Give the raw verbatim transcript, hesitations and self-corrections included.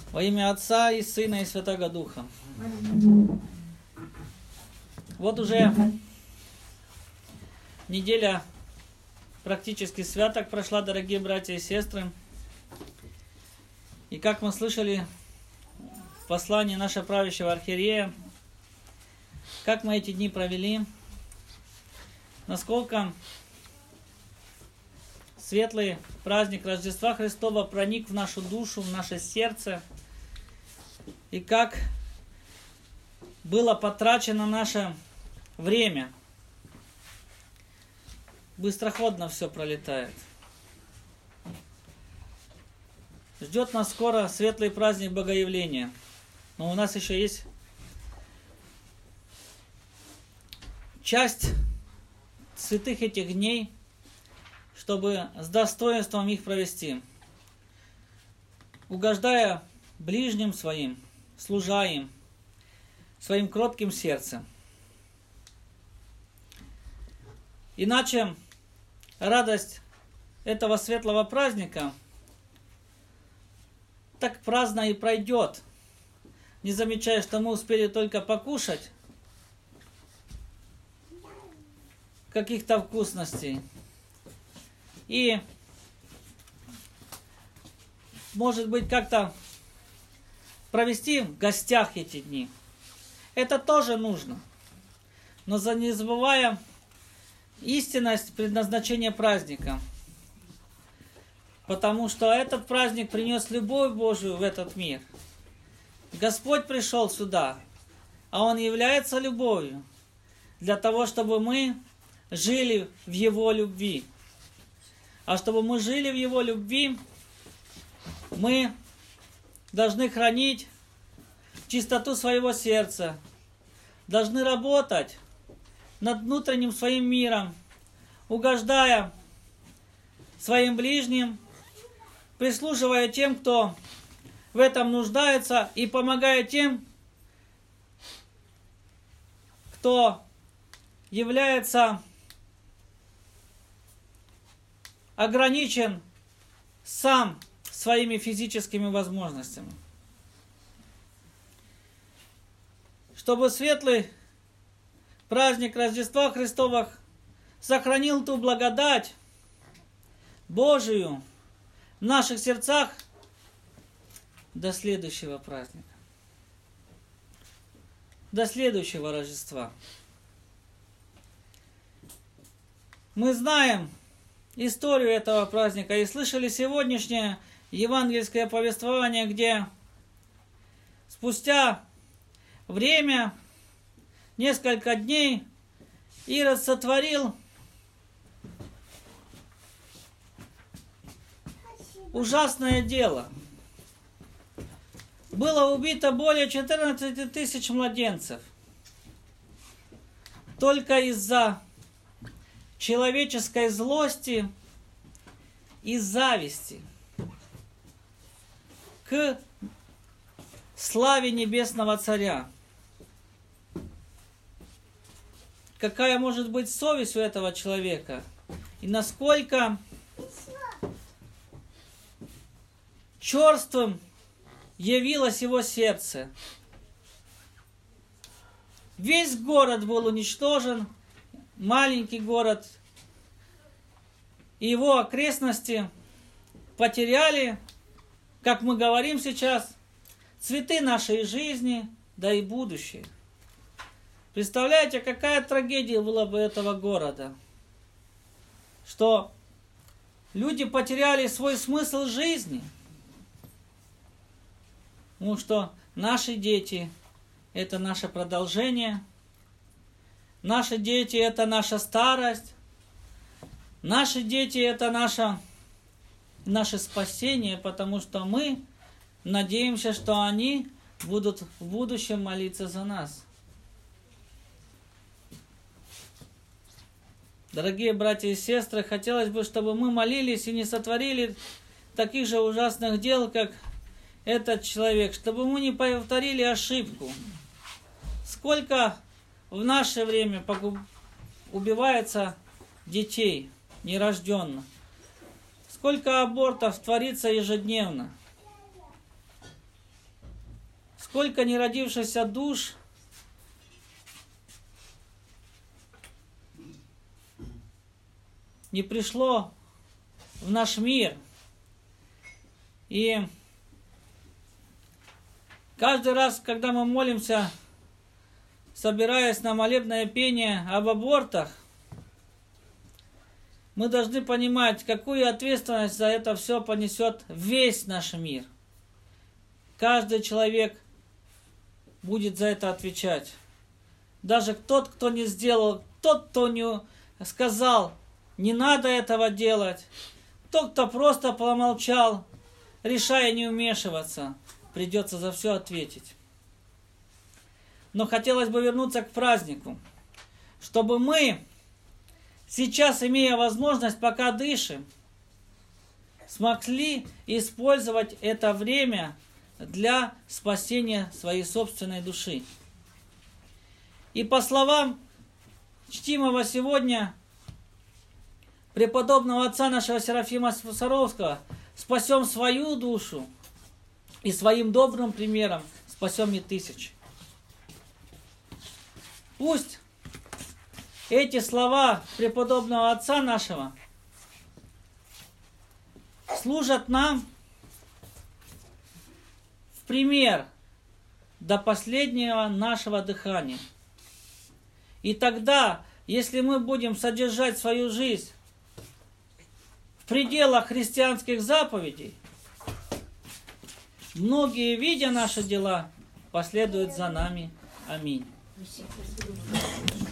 Во имя Отца и Сына и Святого Духа. Вот уже неделя практически святок прошла, дорогие братья и сестры. И как мы слышали в послании нашего правящего архиерея, как мы эти дни провели, насколько светлый праздник Рождества Христова проник в нашу душу, в наше сердце, и как было потрачено наше время. Быстроходно все пролетает. Ждет нас скоро светлый праздник Богоявления. Но у нас еще есть часть святых этих дней, чтобы с достоинством их провести, угождая ближним своим, служа им, своим кротким сердцем. Иначе радость этого светлого праздника так праздно и пройдет, не замечая, что мы успели только покушать каких-то вкусностей. И, может быть, как-то провести в гостях эти дни. Это тоже нужно. Но не забывая истинность предназначения праздника. Потому что этот праздник принес любовь Божию в этот мир. Господь пришел сюда, а Он является любовью, для того, чтобы мы жили в Его любви. А чтобы мы жили в Его любви, мы должны хранить чистоту своего сердца, должны работать над внутренним своим миром, угождая своим ближним, прислуживая тем, кто в этом нуждается, и помогая тем, кто является ограничен сам своими физическими возможностями. Чтобы светлый праздник Рождества Христова сохранил ту благодать Божию в наших сердцах до следующего праздника, до следующего Рождества. Мы знаем историю этого праздника и слышали сегодняшнее евангельское повествование, где спустя время, несколько дней, Ирод сотворил ужасное дело. Было убито более четырнадцати тысяч младенцев. Только из-за человеческой злости и зависти к славе Небесного Царя. Какая может быть совесть у этого человека? И насколько черствым явилось его сердце. Весь город был уничтожен, маленький город, и его окрестности потеряли, как мы говорим сейчас, цветы нашей жизни, да и будущее. Представляете, какая трагедия была бы этого города, что люди потеряли свой смысл жизни. Потому что наши дети – это наше продолжение, наши дети – это наша старость, наши дети – это наше, наше спасение, потому что мы надеемся, что они будут в будущем молиться за нас. Дорогие братья и сестры, хотелось бы, чтобы мы молились и не сотворили таких же ужасных дел, как этот человек, чтобы мы не повторили ошибку. Сколько в наше время убивается детей нерожденных, сколько абортов творится ежедневно. сколько неродившихся душ не пришло в наш мир. И каждый раз, когда мы молимся, собираясь на молебное пение об абортах, мы должны понимать, какую ответственность за это все понесет весь наш мир. Каждый человек будет за это отвечать. Даже тот, кто не сделал, тот, кто не сказал, не надо этого делать, тот, кто просто помолчал, решая не вмешиваться, придется за все ответить. Но хотелось бы вернуться к празднику, чтобы мы, сейчас, имея возможность, пока дышим, смогли использовать это время для спасения своей собственной души. И по словам чтимого сегодня преподобного отца нашего Серафима Саровского, спасем свою душу и своим добрым примером спасем не тысяч. Пусть эти слова преподобного отца нашего служат нам в пример до последнего нашего дыхания. И тогда, если мы будем содержать свою жизнь в пределах христианских заповедей, многие, видя наши дела, последуют за нами. Аминь.